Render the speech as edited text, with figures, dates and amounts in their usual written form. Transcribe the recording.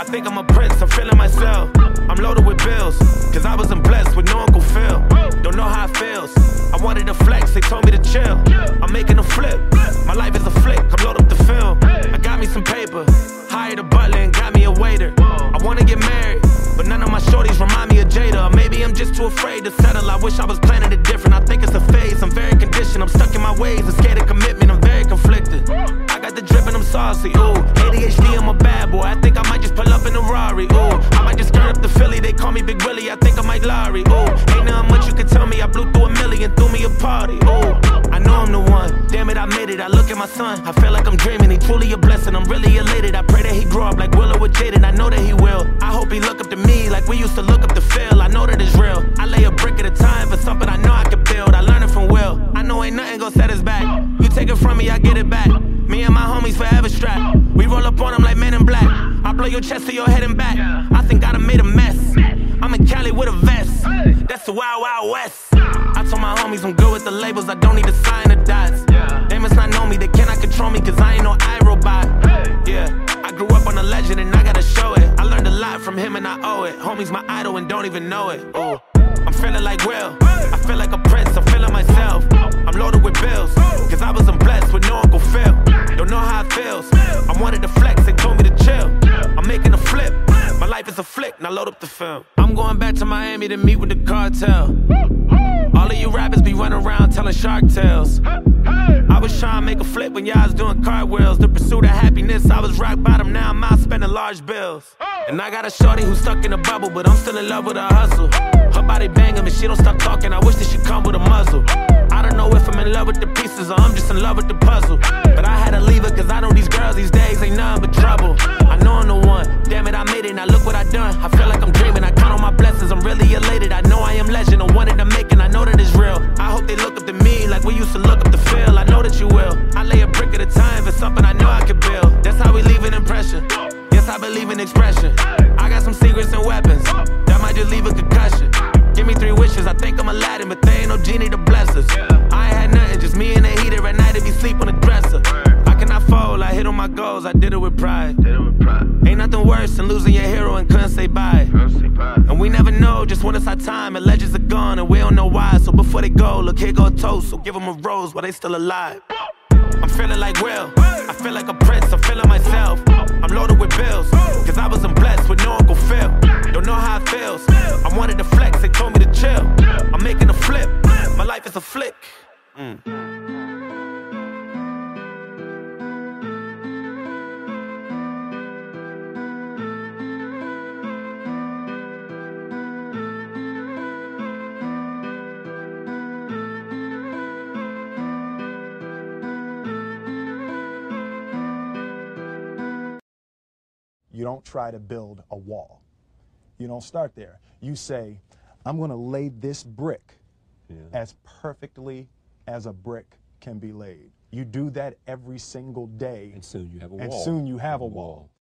think I'm a prince, I'm feeling myself. I'm loaded with bills, cause I wasn't blessed with no Uncle Phil. Don't know how it feels. I wanted to flex, they told me to chill. I'm making a flip, my life is a flick, I'm loaded up the film. I got me some paper, hired a butler and got me a waiter. I wanna get married, but none of my shorties remind me of Jada. Or maybe I'm just too afraid to settle. I wish I was planning it different. I think it's a phase, I'm very conditioned. I'm stuck in my ways, I'm scared of commitment, I'm very conflicted. I got the drip and I'm saucy, ooh. ADHD, I'm a bad boy. I think I might just pull up in a Rari, ooh. I might just skirt up the Philly, they call me Big Willie. I think I might Larry, ooh. Ain't nothing much you can tell me. I blew through a million, threw me a party, ooh. I know I'm the one, damn it, I made it. I look at my son, I feel like I'm dreaming. He truly a blessing, I'm really elated. I pray that he grow up like Willow with Jaden. I know that he will. I hope he look up to me like we used to look up to Phil. I know that it's real. I lay a brick at a time for something I know I can build. I learned it from Will. I know ain't nothing gon' set us back. You take it from me, I get it back. Me and my homies forever strapped. We roll up on them like Men in Black. I blow your chest to your head and back. I think I done made a mess. I'm in Cali with a vest. That's the Wild Wild West. I told my homies I'm good with the labels. I don't need to sign the dots. They must not know me, they cannot control me, cause I ain't no iRobot. Yeah, I grew up on a legend and I gotta show it. I learned a lot from him and I owe it. Homie's my idol and don't even know it. Ooh. I'm feeling like Will, I feel like a prince, I'm feeling myself. I'm loaded with bills, cause I wasn't blessed with no Uncle Phil. Don't know how it feels, I wanted to flex, they told me to chill. I'm making a flip, my life is a flick, now load up the film. I'm going back to Miami to meet with the cartel. All of you rappers be running around telling shark tales. I was trying to make a flip when y'all was doing cartwheels. The pursuit of happiness, I was rock bottom, now I'm out spending large bills. And I got a shorty who's stuck in a bubble, but I'm still in love with her hustle. Her body banging and she don't stop talking, I wish that she come with a muzzle. I don't know if I'm in love with the pieces or I'm just in love with the puzzle. But I had to leave her cause I know these girls these days ain't nothing but trouble. I know I'm the one, damn it I made it, now look what I done. I feel like I'm dreaming, I count on my blessings, I'm really elated. I know I am legend, I wanted to make it, I know that it's real. I hope they look up to me like we used to look up to Phil. I know that you will, I lay a brick at a time for something I know I can build. That's how we leave an impression, yes I believe in expression. I got some secrets and weapons, that might just leave a concussion. Give me 3 wishes, I think I'm Aladdin, but they ain't no genie to bless us. I ain't had nothing, just me and the heater at night if he sleep on the dresser. I cannot fold, I hit on my goals, I did it with pride. Ain't nothing worse than losing your hero and couldn't say bye. And we never know just when it's our time, and legends are gone and we don't know why. So before they go, look here go a toast, so give them a rose while they still alive. I'm feeling like Will, I feel like a prince, I'm feeling myself. I'm loaded with bills, cause I wasn't blessed with no Uncle Phil. Don't know how it feels, I wanted to flex, they told me to chill. I'm making a flip, my life is a flick. You don't try to build a wall. You don't start there. You say, I'm going to lay this brick as perfectly as a brick can be laid. You do that every single day. And soon you have a wall. And soon you have a wall.